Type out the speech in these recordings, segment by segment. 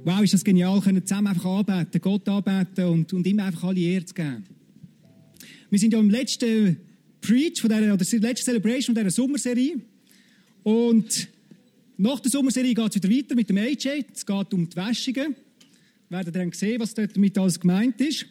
Wow, ist das genial, können zusammen einfach anbeten, Gott anbeten und ihm einfach alle Ehre zu geben. Wir sind ja im letzten Preach von dieser, oder der letzten Celebration von dieser Sommerserie. Und nach der Sommerserie geht es wieder weiter mit dem AJ. Es geht um die Wäschungen. Wir werden dann sehen, was dort damit alles gemeint ist.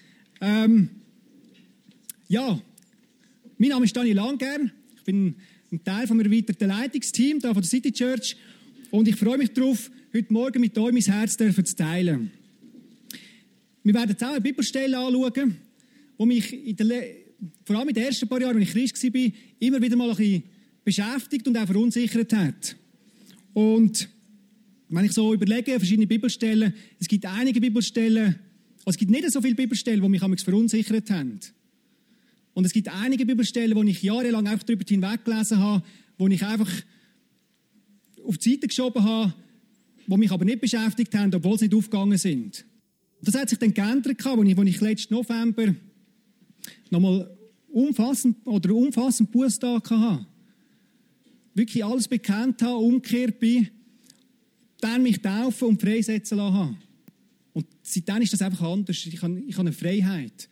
Ja, mein Name ist Daniel Langern. Ich bin ein Teil vom erweiterten Leitungsteam hier von der City Church. Und ich freue mich darauf, heute Morgen mit euch mein Herz zu teilen. Wir werden zusammen eine Bibelstelle anschauen, die mich vor allem in den ersten paar Jahren, als ich Christ war, immer wieder mal ein bisschen beschäftigt und auch verunsichert hat. Und wenn ich so überlege, verschiedene Bibelstellen, es gibt einige Bibelstellen, also es gibt nicht so viele Bibelstellen, die mich verunsichert haben. Und es gibt einige Bibelstellen, die ich jahrelang einfach darüber hinweggelesen habe, die ich einfach auf die Seite geschoben habe, die mich aber nicht beschäftigt haben, obwohl sie nicht aufgegangen sind. Das hat sich dann geändert, als ich letzten November nochmal umfassend Bußtag hatte. Wirklich alles bekannt habe, umgekehrt bin, dann mich taufen und freisetzen lassen habe. Und seitdem ist das einfach anders. Ich habe eine Freiheit.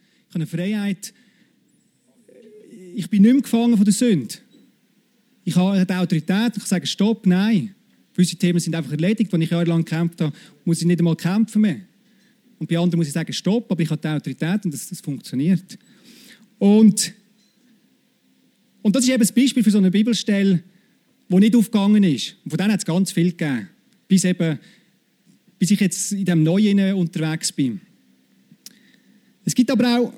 Ich bin nicht mehr gefangen von der Sünde. Ich habe die Autorität, ich kann sagen, stopp, nein. Gewisse Themen sind einfach erledigt. Wenn ich jahrelang gekämpft habe, muss ich nicht einmal kämpfen mehr. Und bei anderen muss ich sagen, stopp, aber ich habe die Autorität und das funktioniert. Und das ist eben das Beispiel für so eine Bibelstelle, die nicht aufgegangen ist. Und von denen hat es ganz viel gegeben. Bis ich jetzt in diesem Neuen unterwegs bin. Es gibt aber auch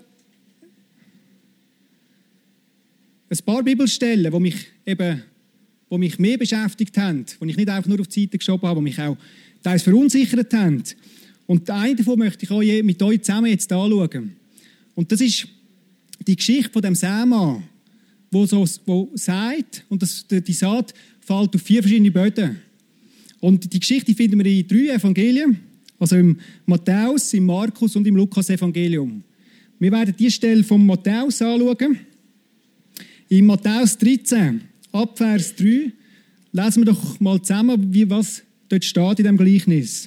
ein paar Bibelstellen, die mich mehr beschäftigt haben, die ich nicht einfach nur auf die Seite geschoben habe, die mich auch teils verunsichert haben. Und eine davon möchte ich mit euch zusammen jetzt anschauen. Und das ist die Geschichte von dem Sämann, wo sagt, und die Saat fällt auf 4 verschiedene Böden. Und die Geschichte finden wir in 3 Evangelien, also im Matthäus, im Markus und im Lukas-Evangelium. Wir werden diese Stelle vom Matthäus anschauen. In Matthäus 13, ab Vers 3, lesen wir doch mal zusammen, was dort steht in diesem Gleichnis.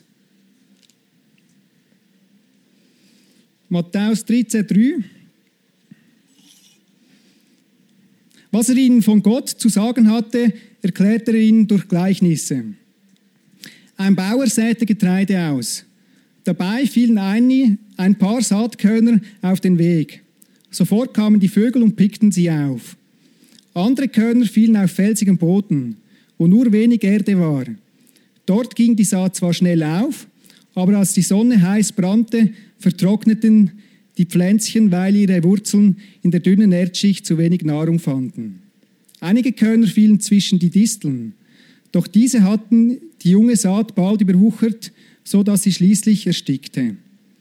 Matthäus 13, 3. Was er ihnen von Gott zu sagen hatte, erklärte er ihnen durch Gleichnisse. Ein Bauer säte Getreide aus. Dabei fielen ein paar Saatkörner auf den Weg. Sofort kamen die Vögel und pickten sie auf. Andere Körner fielen auf felsigem Boden, wo nur wenig Erde war. Dort ging die Saat zwar schnell auf, aber als die Sonne heiß brannte, vertrockneten die Pflänzchen, weil ihre Wurzeln in der dünnen Erdschicht zu wenig Nahrung fanden. Einige Körner fielen zwischen die Disteln, doch diese hatten die junge Saat bald überwuchert, so dass sie schließlich erstickte.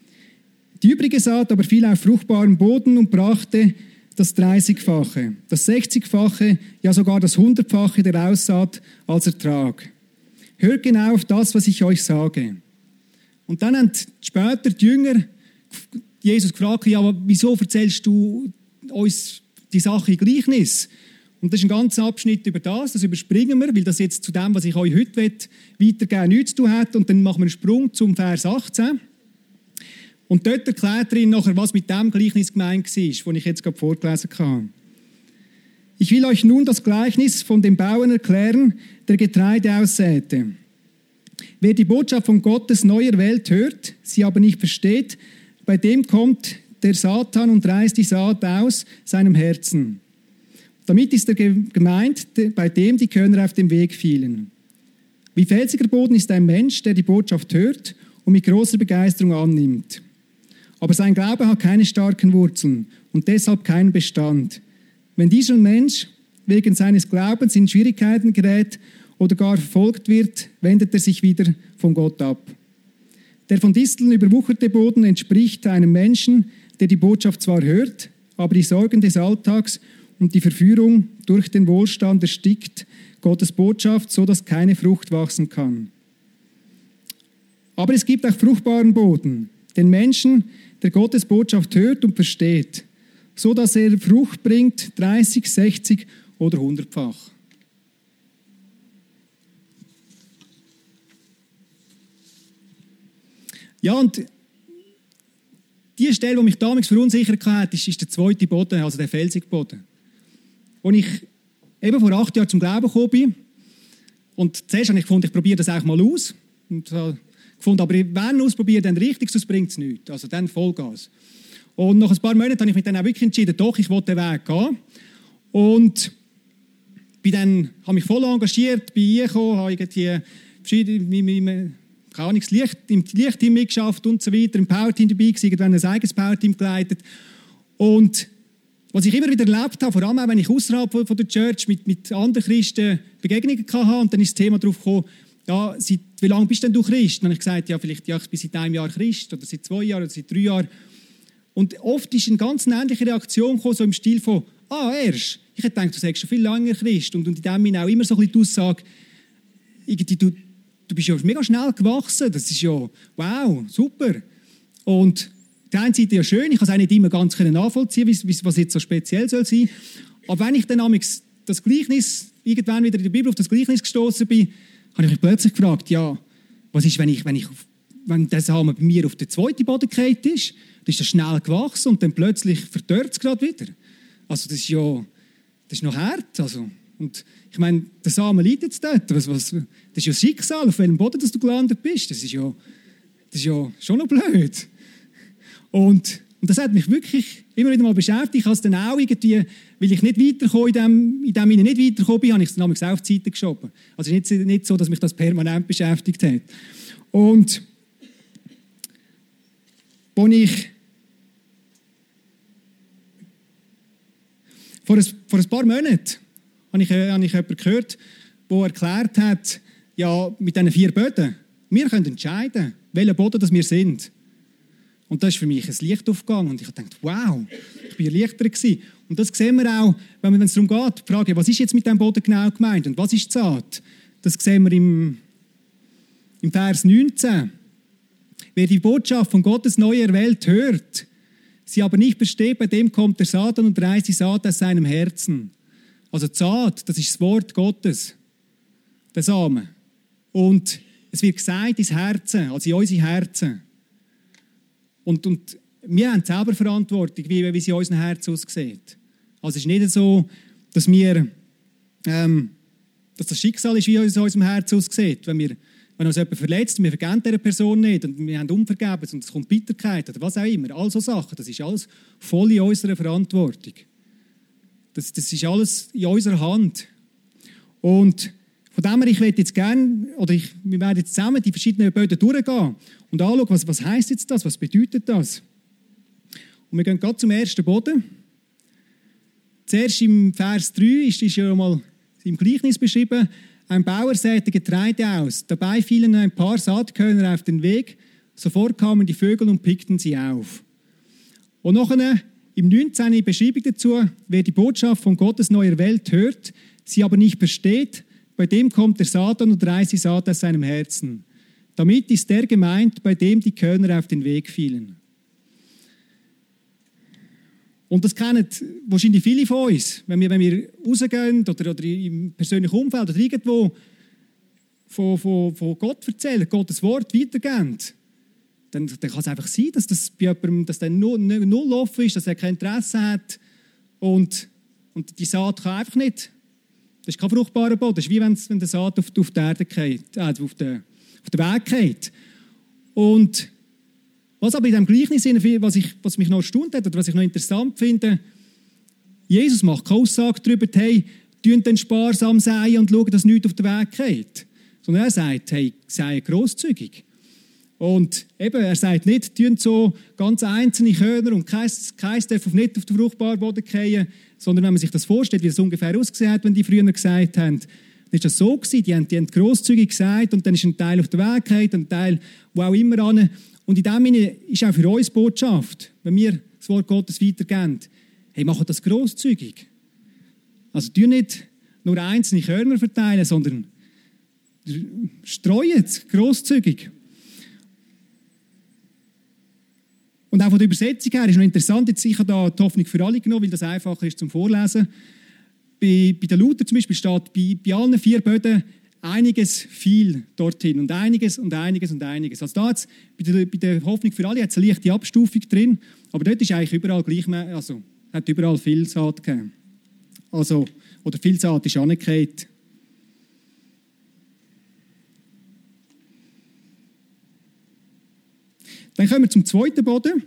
Die übrige Saat aber fiel auf fruchtbaren Boden und brachte das 30-fache, das 60-fache, ja sogar das 100-fache der Aussaat als Ertrag. Hört genau auf das, was ich euch sage. Und dann haben später die Jünger Jesus gefragt, ja, aber wieso erzählst du uns die Sache im Gleichnis? Und das ist ein ganzer Abschnitt über das überspringen wir, weil das jetzt zu dem, was ich euch heute weitergeben nichts zu tun hat. Und dann machen wir einen Sprung zum Vers 18. Und dort erklärt er ihnen nachher, was mit dem Gleichnis gemeint war, das ich jetzt gerade vorgelesen habe. Ich will euch nun das Gleichnis von dem Bauern erklären, der Getreide aussäte. Wer die Botschaft von Gottes neuer Welt hört, sie aber nicht versteht, bei dem kommt der Satan und reißt die Saat aus seinem Herzen. Damit ist er gemeint, bei dem die Körner auf dem Weg fielen. Wie felsiger Boden ist ein Mensch, der die Botschaft hört und mit großer Begeisterung annimmt. Aber sein Glaube hat keine starken Wurzeln und deshalb keinen Bestand. Wenn dieser Mensch wegen seines Glaubens in Schwierigkeiten gerät oder gar verfolgt wird, wendet er sich wieder von Gott ab. Der von Disteln überwucherte Boden entspricht einem Menschen, der die Botschaft zwar hört, aber die Sorgen des Alltags und die Verführung durch den Wohlstand erstickt Gottes Botschaft, so dass keine Frucht wachsen kann. Aber es gibt auch fruchtbaren Boden, den Menschen, der Gottes Botschaft hört und versteht, so dass er Frucht bringt, 30, 60 oder 100-fach. Ja, und die Stelle, die mich damals verunsichert hat, ist der zweite Boden, also der felsige Boden. Als ich eben vor 8 Jahren zum Glauben gekommen bin, und zuerst habe ich gefunden, ich probiere das auch mal aus. Und gefunden, aber wenn ausprobiere, dann richtig, sonst bringt es nichts. Also dann Vollgas. Und nach ein paar Monaten habe ich mich dann auch wirklich entschieden, doch, ich will den Weg gehen. Und habe mich voll engagiert, bin eingekommen, habe irgendwie verschiedene, keine Ahnung, im Lichtteam mitgeschafft und so weiter, im Powerteam dabei gewesen, irgendwann ein eigenes Powerteam geleitet. Und was ich immer wieder erlebt habe, vor allem auch, wenn ich außerhalb von der Church mit anderen Christen Begegnungen hatte, und dann ist das Thema darauf gekommen, ja, wie lange bist denn du Christ? Dann habe ich gesagt, ja, vielleicht ich bin seit 1 Jahr Christ, oder seit 2 Jahren, oder seit 3 Jahren. Und oft ist eine ganz ähnliche Reaktion gekommen, so im Stil von, erst. Ich hätte gedacht, du sagst schon viel länger Christ. Und in dem Sinne auch immer so ein bisschen die Aussage, du bist ja mega schnell gewachsen, das ist ja, wow, super. Und auf der einen Seite ja schön, ich kann es auch nicht immer ganz nachvollziehen, was jetzt so speziell soll sein. Aber wenn ich dann das Gleichnis, irgendwann wieder in der Bibel auf das Gleichnis gestoßen bin, habe ich mich plötzlich gefragt, ja, was ist, wenn der Samen bei mir auf den zweiten Boden gefallen ist, dann ist er schnell gewachsen und dann plötzlich verdorrt es gerade wieder. Also das ist noch hart. Also. Und ich meine, der Samen liegt jetzt dort. Das ist ja das Schicksal, auf welchem Boden du gelandet bist. Das ist ja schon noch blöd. Und das hat mich wirklich immer wieder mal beschäftigt. Ich habe es dann auch irgendwie, weil ich nicht weitergekommen in dem nicht weitergekommen bin, habe ich es dann auch auf die Seite geschoben. Also nicht so, dass mich das permanent beschäftigt hat. Und als ich vor ein paar Monaten habe ich jemanden gehört, der erklärt hat, ja, mit diesen 4 Böden, wir können entscheiden, welcher Boden das wir sind. Und da ist für mich ein Licht aufgegangen und ich habe gedacht, wow, ich bin erleichtert gewesen. Und das sehen wir auch, wenn es darum geht, die Frage, was ist jetzt mit diesem Boden genau gemeint und was ist die Saat? Das sehen wir im Vers 19. Wer die Botschaft von Gottes neuer Welt hört, sie aber nicht versteht, bei dem kommt der Satan und reißt die Saat aus seinem Herzen. Also die Saat, das ist das Wort Gottes, der Samen. Und es wird gesagt ins Herzen, also in unsere Herzen. Und wir haben selber Verantwortung, wie es in unserem Herzen aussieht. Also es ist nicht so, dass das Schicksal ist, wie es in unserem Herzen aussieht. Wenn uns jemand verletzt, wir vergeben dieser Person nicht und wir haben Unvergebens und es kommt Bitterkeit oder was auch immer, all so Sachen, das ist alles voll in unserer Verantwortung. Das ist alles in unserer Hand. Und von dem her, ich möchte jetzt gerne, wir werden jetzt zusammen die verschiedenen Böden durchgehen und anschauen, was heisst jetzt das, was bedeutet das. Und wir gehen gerade zum ersten Boden. Zuerst im Vers 3 ist ja mal im Gleichnis beschrieben, ein Bauer säte Getreide aus. Dabei fielen ein paar Saatkörner auf den Weg. Sofort kamen die Vögel und pickten sie auf. Und nachher im 19. die Beschreibung dazu, wer die Botschaft von Gottes neuer Welt hört, sie aber nicht versteht, bei dem kommt der Satan und reißt die Saat aus seinem Herzen. Damit ist der gemeint, bei dem die Körner auf den Weg fielen. Und das kennen wahrscheinlich viele von uns, wenn wir rausgehen oder im persönlichen Umfeld oder irgendwo von Gott erzählen, Gottes Wort weitergeben, dann kann es einfach sein, dass das bei jemandem dass der null offen ist, dass er kein Interesse hat und die Saat kann einfach nicht. Das ist kein fruchtbarer Boden. Das ist wie wenn der Saat auf die Erde geht, auf den Weg geht. Und was aber in diesem Gleichnis, was mich noch erstaunt hat oder was ich noch interessant finde, Jesus macht keine Aussage darüber, hey, tun den sparsam säen und schauen, dass nichts auf den Weg geht. Sondern er sagt, hey, säen grosszügig. Und eben, er sagt nicht, tun so ganz einzelne Körner und keins darf nicht auf den fruchtbaren Boden fallen, sondern wenn man sich das vorstellt, wie es ungefähr ausgesehen hat, wenn die früher gesagt haben, dann ist das so gewesen, die haben grosszügig gesagt und dann ist ein Teil auf den Weg gefallen, ein Teil wo auch immer an. Und in dem Sinne ist auch für uns Botschaft, wenn wir das Wort Gottes weitergeben, hey, machen das grosszügig. Also tun nicht nur einzelne Körner verteilen, sondern streuen es grosszügig. Und auch von der Übersetzung her ist noch interessant, jetzt, ich habe da die Hoffnung für alle genommen, weil das einfacher ist zum Vorlesen. Bei der Luther zum Beispiel steht bei allen 4 Böden einiges viel dorthin und einiges und einiges und einiges. Also da jetzt, bei der Hoffnung für alle hat es eine leichte Abstufung drin, aber dort ist eigentlich überall gleich, also hat überall viel Saat gegeben. Also, oder viel Saat ist angekehrt. Dann kommen wir zum zweiten Boden.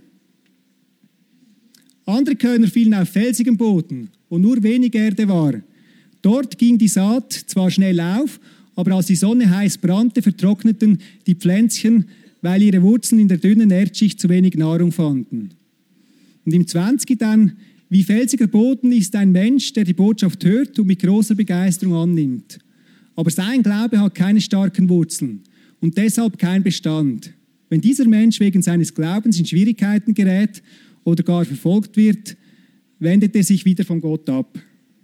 Andere Körner fielen auf felsigem Boden, wo nur wenig Erde war. Dort ging die Saat zwar schnell auf, aber als die Sonne heiß brannte, vertrockneten die Pflänzchen, weil ihre Wurzeln in der dünnen Erdschicht zu wenig Nahrung fanden. Und im 20 dann: Wie felsiger Boden ist ein Mensch, der die Botschaft hört und mit großer Begeisterung annimmt. Aber sein Glaube hat keine starken Wurzeln und deshalb kein Bestand. Wenn dieser Mensch wegen seines Glaubens in Schwierigkeiten gerät oder gar verfolgt wird, wendet er sich wieder von Gott ab.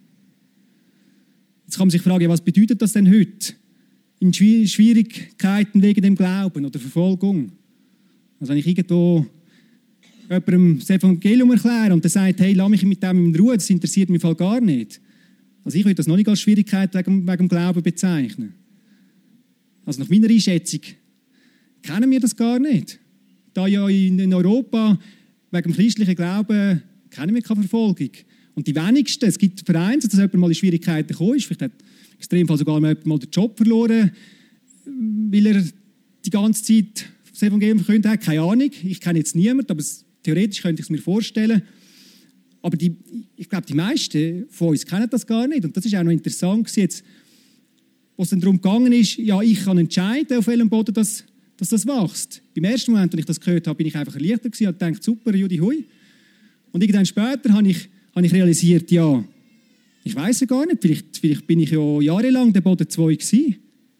Jetzt kann man sich fragen, was bedeutet das denn heute? In Schwierigkeiten wegen dem Glauben oder Verfolgung. Also wenn ich irgendwo jemandem das Evangelium erkläre und der sagt, hey, lass mich mit dem in Ruhe, das interessiert mich gar nicht. Also ich würde das noch nicht als Schwierigkeit wegen dem Glauben bezeichnen. Also nach meiner Einschätzung kennen wir das gar nicht. Da ja in Europa wegen dem christlichen Glauben kennen wir keine Verfolgung. Und die wenigsten, es gibt Vereine, dass jemand mal in Schwierigkeiten gekommen ist, vielleicht hat im Extremfall sogar mal den Job verloren, weil er die ganze Zeit das Evangelium verkündet hat. Keine Ahnung, ich kenne jetzt niemanden, aber theoretisch könnte ich es mir vorstellen. Aber ich glaube, die meisten von uns kennen das gar nicht. Und das ist auch noch interessant jetzt, wo es dann darum gegangen ist, ja, ich kann entscheiden, auf welchem Boden dass das wächst. Beim ersten Moment, als ich das gehört habe, bin ich einfach erleichtert gewesen und dachte, super, Judy, hui. Und irgendwann später habe ich realisiert, ja, ich weiss ja gar nicht, vielleicht bin ich ja jahrelang der Boden 2 gewesen.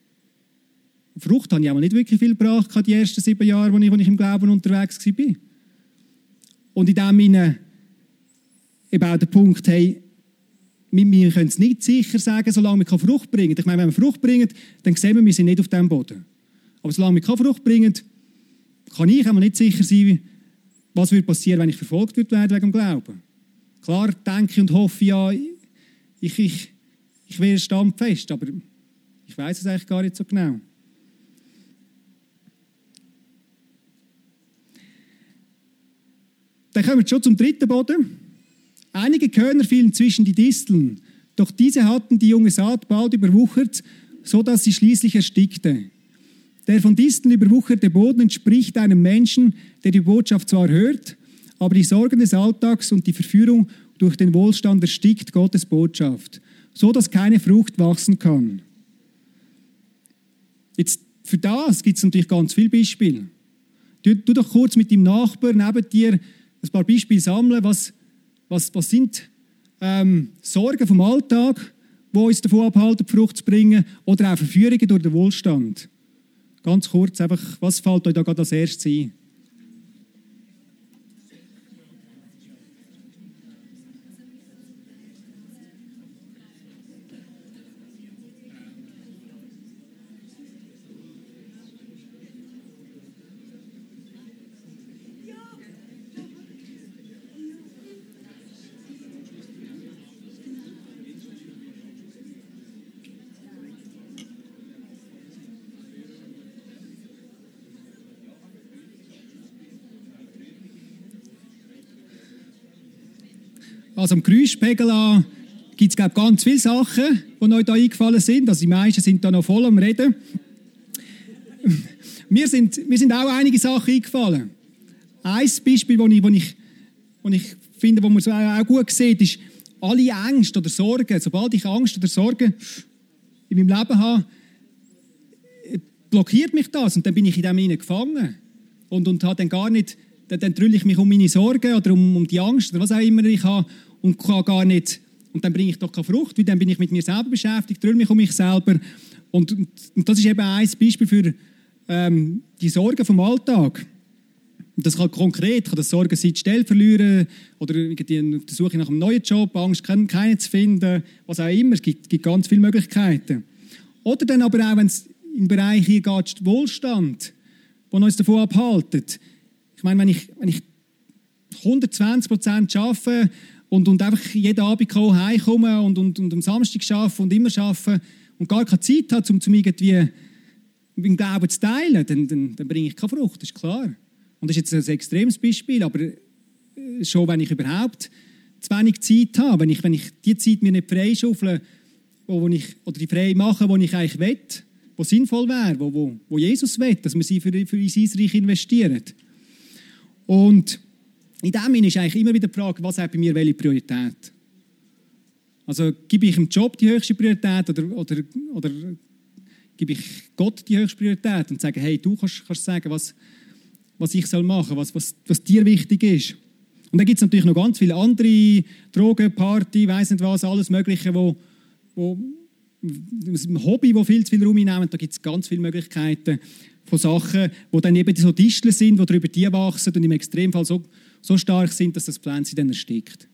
Frucht habe ich auch nicht wirklich viel gebracht, die ersten 7 Jahre, als ich im Glauben unterwegs war. Und in dem Sinne eben auch der Punkt, hey, wir können es nicht sicher sagen, solange wir keine Frucht bringen. Ich meine, wenn wir Frucht bringen, dann sehen wir sind nicht auf diesem Boden. Aber solange wir keine Frucht bringen, kann ich einmal nicht sicher sein, was würde passieren, wenn ich verfolgt werde wegen dem Glauben. Klar denke und hoffe, ja, ich wäre standfest, aber ich weiß es eigentlich gar nicht so genau. Dann kommen wir schon zum dritten Boden. Einige Körner fielen zwischen die Disteln, doch diese hatten die junge Saat bald überwuchert, so dass sie schließlich erstickte. Der von Disteln überwucherte Boden entspricht einem Menschen, der die Botschaft zwar hört, aber die Sorgen des Alltags und die Verführung durch den Wohlstand erstickt Gottes Botschaft, so dass keine Frucht wachsen kann. Jetzt, für das gibt es natürlich ganz viele Beispiele. Du doch kurz mit deinem Nachbarn neben dir ein paar Beispiele sammeln, was sind Sorgen vom Alltag, die uns davon abhalten, Frucht zu bringen, oder auch Verführungen durch den Wohlstand. Ganz kurz, einfach, was fällt euch da gerade als erstes ein? Also am Geräuschpegel an gibt es ganz viele Sachen, die euch da eingefallen sind. Also die meisten sind da noch voll am Reden. Mir sind auch einige Sachen eingefallen. Ein Beispiel, das ich finde, wo man so auch gut sieht, ist, alle Ängste oder Sorgen, sobald ich Angst oder Sorgen in meinem Leben habe, blockiert mich das und dann bin ich in dem hinein gefangen und habe dann gar nicht, dann drülle ich mich um meine Sorgen oder um die Angst oder was auch immer ich habe und kann gar nicht, und dann bringe ich doch keine Frucht, weil dann bin ich mit mir selber beschäftigt, drülle mich um mich selber und das ist eben ein Beispiel für die Sorgen vom Alltag. Und das kann konkret, kann das Sorgen sein, die Stelle verlieren oder irgendwie auf der Suche nach einem neuen Job, Angst, keinen zu finden, was auch immer, es gibt ganz viele Möglichkeiten. Oder dann aber auch, wenn es im Bereich hier geht, Wohlstand, der uns davon abhaltet. Ich meine, wenn ich 120% arbeite und einfach jeden Abend heimkomme und am Samstag arbeite und immer arbeite und gar keine Zeit habe, um irgendwie im Glauben zu teilen, dann bringe ich keine Frucht, das ist klar. Und das ist jetzt ein extremes Beispiel, aber schon wenn ich überhaupt zu wenig Zeit habe, wenn ich die Zeit mir nicht freischaufle, oder die frei mache, die ich eigentlich will, die sinnvoll wäre, wo Jesus will, dass wir sie für sein Reich investieren. Und in dem ist eigentlich immer wieder die Frage, was hat bei mir welche Priorität? Also gebe ich dem Job die höchste Priorität oder gebe ich Gott die höchste Priorität und sage, hey, du kannst sagen, was ich machen soll, was dir wichtig ist. Und dann gibt es natürlich noch ganz viele andere Drogen, Party, weiss nicht was, alles Mögliche, wo ein Hobby, wo viel zu viel Raum einnehmen, da gibt es ganz viele Möglichkeiten von Sachen, die dann eben so Disteln sind, die darüber die wachsen und im Extremfall so stark sind, dass das Pflänzchen dann erstickt.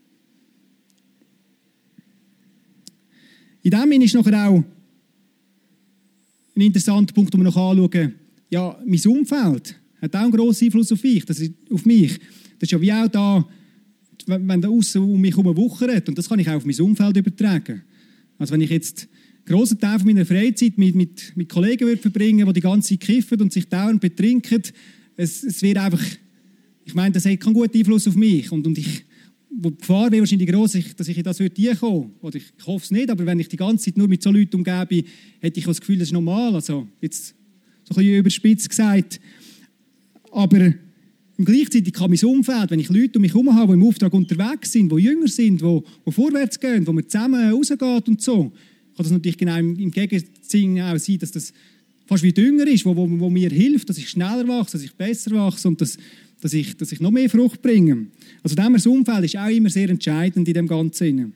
In dem ist nachher auch ein interessanter Punkt, den wir noch anschauen. Ja, mein Umfeld hat auch einen grossen Einfluss auf mich. Das ist ja wie auch da, wenn da aussen um mich herum wuchert. Und das kann ich auch auf mein Umfeld übertragen. Also wenn ich jetzt einen grossen Teil von meiner Freizeit mit Kollegen verbringen würde, die ganze Zeit kiffen und sich dauernd betrinken, es wird einfach, ich meine, das hat keinen guten Einfluss auf mich. Und die Gefahr wäre wahrscheinlich gross, dass ich in das reinkommen würde. Oder ich hoffe es nicht, aber wenn ich die ganze Zeit nur mit so Leuten umgebe, hätte ich das Gefühl, das ist normal. Also jetzt so ein bisschen überspitzt gesagt. Aber gleichzeitig kann mein Umfeld, wenn ich Leute um mich herum habe, die im Auftrag unterwegs sind, die jünger sind, die vorwärts gehen, wo man zusammen rausgeht und so, kann das natürlich genau im Gegensinn auch sein, dass das fast wie Dünger ist, wo mir hilft, dass ich schneller wachse, dass ich besser wachse und dass ich noch mehr Frucht bringe. Also das Umfeld ist auch immer sehr entscheidend in dem Ganzen.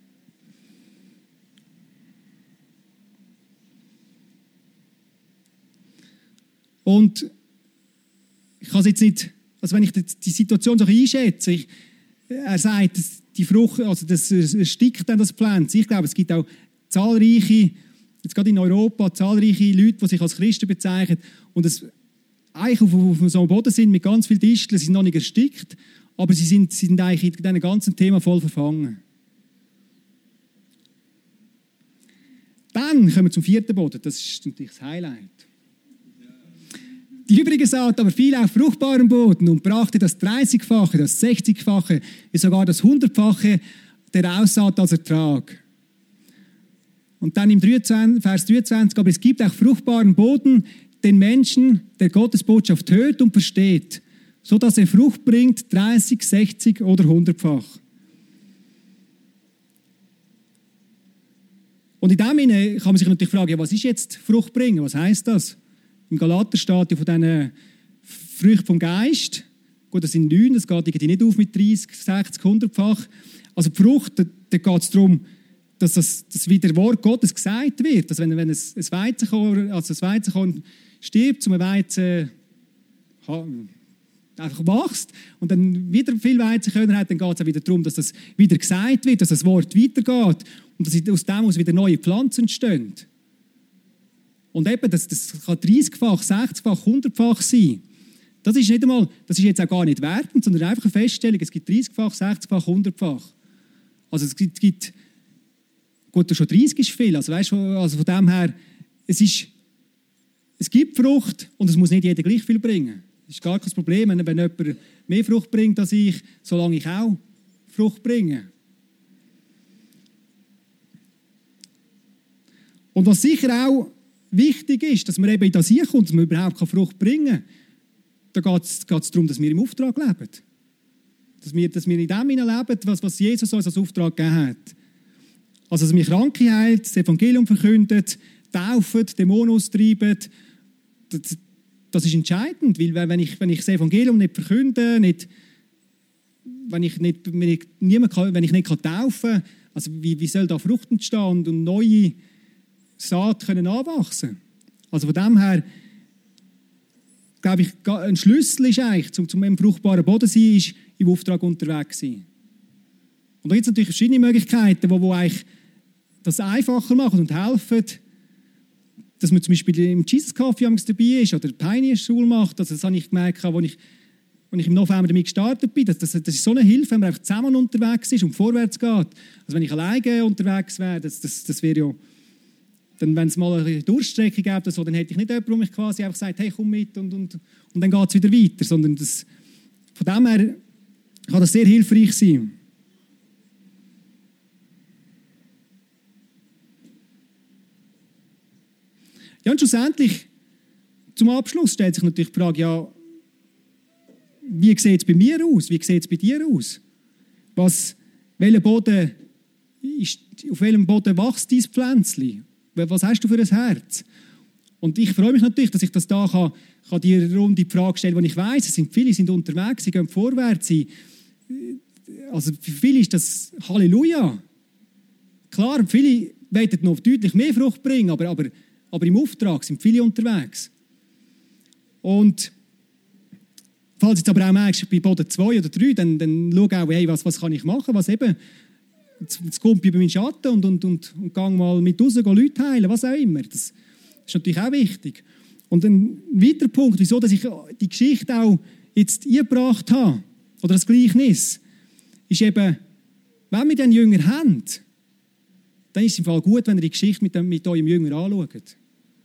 Und ich kann es jetzt nicht, also wenn ich die Situation so einschätze, er sagt, die Frucht, also das erstickt dann das Pflänzchen. Ich glaube, es gibt auch zahlreiche, jetzt gerade in Europa, zahlreiche Leute, die sich als Christen bezeichnen und es eigentlich auf so einem Boden sind mit ganz vielen Disteln, sie sind noch nicht erstickt, aber sie sind eigentlich in diesem ganzen Thema voll verfangen. Dann kommen wir zum 4. Boden, das ist natürlich das Highlight. Die übrige Saat aber fiel auf fruchtbaren Boden und brachte das 30-fache, das 60-fache, sogar das 100-fache der Aussaat als Ertrag. Und dann im Vers 23, aber es gibt auch fruchtbaren Boden, den Menschen, der Gottes Botschaft hört und versteht, so dass er Frucht bringt, 30, 60 oder 100-fach. Und in dem Sinne kann man sich natürlich fragen, ja, was ist jetzt Frucht bringen? Was heisst das? Im Galater steht ja von diesen Früchten vom Geist. Gut, das sind 9, das geht irgendwie nicht auf mit 30, 60, 100-fach. Also die Frucht, da geht es darum, dass wieder Wort Gottes gesagt wird. Dass wenn ein Weizenkorn stirbt, zum Weizen einfach wächst und dann wieder viel Weizenkörner hat, dann geht es auch wieder darum, dass das wieder gesagt wird, dass das Wort weitergeht und dass aus dem wieder neue Pflanzen entstehen. Und eben, das kann 30-fach, 60-fach, 100-fach sein. Das ist jetzt auch gar nicht wertend, sondern einfach eine Feststellung, es gibt 30-fach, 60-fach, 100-fach. Also es gibt gut, schon 30 ist viel, also weißt du, also von dem her, es gibt Frucht und es muss nicht jeder gleich viel bringen. Das ist gar kein Problem, wenn jemand mehr Frucht bringt als ich, solange ich auch Frucht bringe. Und was sicher auch wichtig ist, dass man eben in das hier kommt, dass man überhaupt Frucht bringen kann, da geht es darum, dass wir im Auftrag leben. Dass wir in dem leben, was Jesus uns als Auftrag gegeben hat. Also, dass wir Kranke heilen, das Evangelium verkünden, taufen, Dämonen austreiben, das ist entscheidend, weil wenn ich das Evangelium nicht verkünde, wenn ich nicht taufen kann, also wie soll da Frucht entstehen und neue Saat können anwachsen? Also von dem her, glaube ich, ein Schlüssel ist eigentlich, zum im fruchtbaren Boden sein, ist im Auftrag unterwegs sein. Und da gibt es natürlich verschiedene Möglichkeiten, die eigentlich das einfacher machen und helfen, dass man zum Beispiel im Jesus Coffee dabei ist oder Pioneer Schule macht. Also das habe ich gemerkt, als ich im November damit gestartet bin. Das ist so eine Hilfe, wenn man einfach zusammen unterwegs ist und vorwärts geht. Also wenn ich alleine unterwegs wäre, das wäre ja Dann, wenn es mal eine Durchstrecke gäbe, so, dann hätte ich nicht jemanden, der mich quasi einfach sagt, hey, komm mit und dann geht es wieder weiter. Sondern von dem her kann das sehr hilfreich sein. Ja, und schlussendlich, zum Abschluss stellt sich natürlich die Frage, ja, wie sieht es bei mir aus? Wie sieht es bei dir aus? Auf welchem Boden wächst dein Pflänzchen? Was hast du für ein Herz? Und ich freue mich natürlich, dass ich das da kann dir rund die Frage stellen, die ich weiss. Viele sind unterwegs, sie gehen vorwärts. Also für viele ist das Halleluja. Klar, viele wollen noch deutlich mehr Frucht bringen, aber im Auftrag sind viele unterwegs. Und falls jetzt aber auch merkst, bei Boden 2 oder 3, dann schau auch, hey, was kann ich machen? Was eben, jetzt kommt über meinen Schatten und gang mal mit raus, Leute heilen, was auch immer. Das ist natürlich auch wichtig. Und ein weiterer Punkt, wieso dass ich die Geschichte auch jetzt eingebracht habe, oder das Gleichnis, ist eben, wenn wir den Jünger haben, dann ist es im Fall gut, wenn ihr die Geschichte mit eurem Jünger anschaut.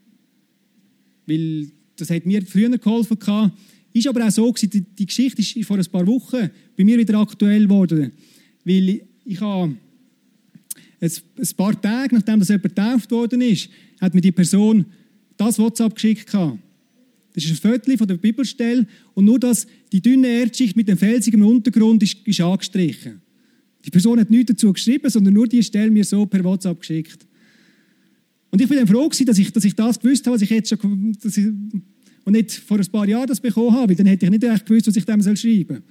Weil das hat mir früher geholfen. Ist aber auch so gewesen, die Geschichte ist vor ein paar Wochen bei mir wieder aktuell geworden. Weil ich habe ein paar Tage, nachdem das jemand getauft worden ist, hat mir die Person das WhatsApp geschickt. Das ist ein Viertel von der Bibelstelle und nur die dünne Erdschicht mit dem felsigen Untergrund ist angestrichen. Die Person hat nichts dazu geschrieben, sondern nur die Stelle mir so per WhatsApp geschickt. Und ich bin dann froh gewesen, dass ich das gewusst habe, was ich jetzt schon... Und nicht vor ein paar Jahren das bekommen habe, weil dann hätte ich nicht echt gewusst, was ich dem schreiben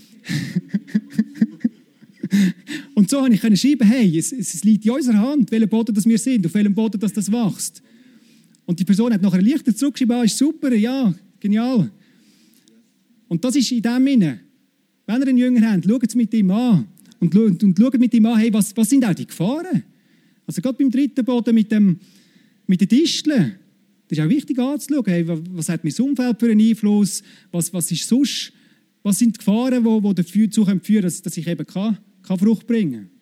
soll. Und so habe ich schreiben, hey, es liegt in unserer Hand, welchen Boden das wir sind, auf welchem Boden das wächst. Und die Person hat nachher erleichtert zurückgeschrieben, ist super, ja, genial. Und das ist in dem Sinne, wenn ihr einen Jünger habt, schaut es mit ihm an. Und schaut mit ihm an, hey, was sind auch die Gefahren? Also gerade beim dritten Boden mit den Disteln, das ist auch wichtig anzuschauen, hey, was hat mein Umfeld für einen Einfluss, was ist sonst, was sind die Gefahren, die dazu führen können, dass ich eben kann Frucht bringen kann.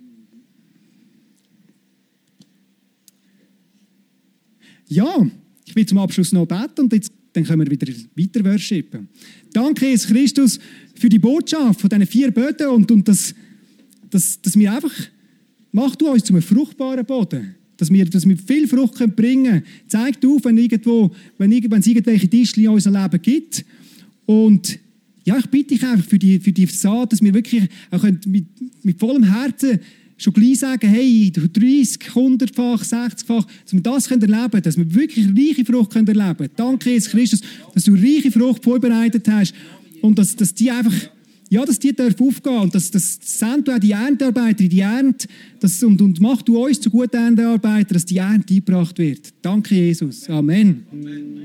Ja, ich will zum Abschluss noch beten und dann können wir wieder weiter worshipen. Danke, Jesus Christus, für die Botschaft von diesen 4 Böden und dass wir einfach, mach du uns zu einem fruchtbaren Boden. Dass wir viel Frucht bringen können. Zeigt auf, wenn es irgendwelche Disteln in unserem Leben gibt. Und ja, ich bitte dich einfach für die Saat, dass wir wirklich auch mit vollem Herzen schon gleich sagen, hey, 30, 100-fach, 60-fach, dass wir das erleben können, dass wir wirklich reiche Frucht erleben können. Danke, Jesus Christus, dass du reiche Frucht vorbereitet hast und dass die einfach... Ja, dass die aufgehen dürfen und das send du auch die Erntearbeiter in die Ernte und mach du uns zu guten Erntearbeitern, dass die Ernte eingebracht wird. Danke, Jesus. Amen. Amen.